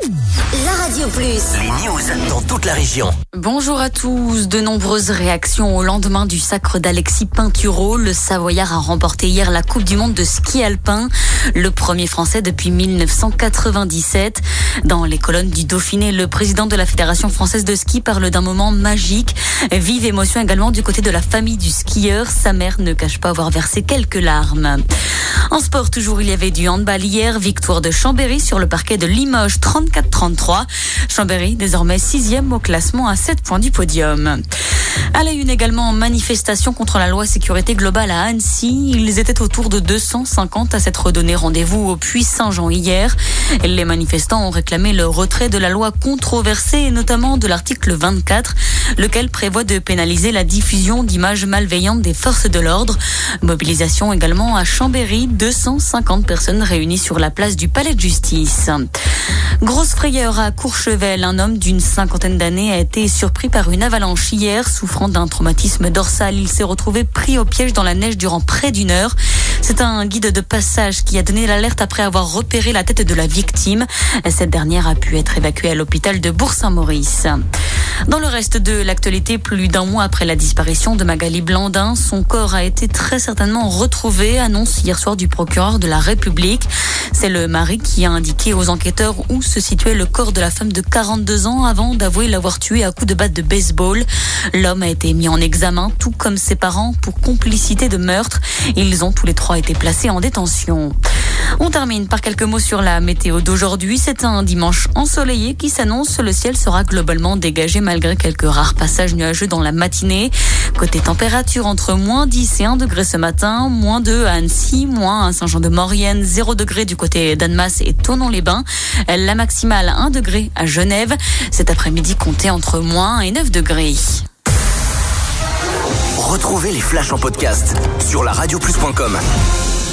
La Radio Plus. Les news dans toute la région. Bonjour à tous. De nombreuses réactions au lendemain du sacre d'Alexis Pinturault. Le Savoyard a remporté hier la Coupe du Monde de ski alpin, le premier Français depuis 1997. Dans les colonnes du Dauphiné, le président de la Fédération française de ski parle d'un moment magique. Vive émotion également du côté de la famille du skieur. Sa mère ne cache pas avoir versé quelques larmes. En sport, toujours, il y avait du handball hier. Victoire de Chambéry sur le parquet de Limoges, 34-33. Chambéry, désormais 6e au classement à 7 points du podium. À la une également, manifestation contre la loi sécurité globale à Annecy. Ils étaient autour de 250 à s'être donné rendez-vous au Puy Saint-Jean hier. Les manifestants ont réclamé le retrait de la loi controversée et notamment de l'article 24, lequel prévoit de pénaliser la diffusion d'images malveillantes des forces de l'ordre. Mobilisation également à Chambéry, 250 personnes réunies sur la place du Palais de Justice. Grosse frayeur à Courchevel, un homme d'une 50aine d'années a été surpris par une avalanche hier. Souffrant d'un traumatisme dorsal, il s'est retrouvé pris au piège dans la neige durant près d'une heure. C'est un guide de passage qui a donné l'alerte après avoir repéré la tête de la victime. Cette dernière a pu être évacuée à l'hôpital de Bourg-Saint-Maurice. Dans le reste de l'actualité, plus d'un mois après la disparition de Magali Blandin, son corps a été très certainement retrouvé, annonce hier soir du procureur de la République. C'est le mari qui a indiqué aux enquêteurs où se situait le corps de la femme de 42 ans avant d'avouer l'avoir tué à coups de batte de baseball. L'homme a été mis en examen, tout comme ses parents, pour complicité de meurtre. Ils ont tous les trois été placés en détention. On termine par quelques mots sur la météo d'aujourd'hui. C'est un dimanche ensoleillé qui s'annonce. Le ciel sera globalement dégagé malgré quelques rares passages nuageux dans la matinée. Côté température, entre moins 10 et 1 degré ce matin, moins 2 à Annecy, moins à Saint-Jean-de-Maurienne, 0 degré du côté d'Annemasse et Thonon-les-Bains. La maximale 1 degré à Genève. Cet après-midi, comptez entre moins 1 et 9 degrés. Retrouvez les flashs en podcast sur laradioplus.com.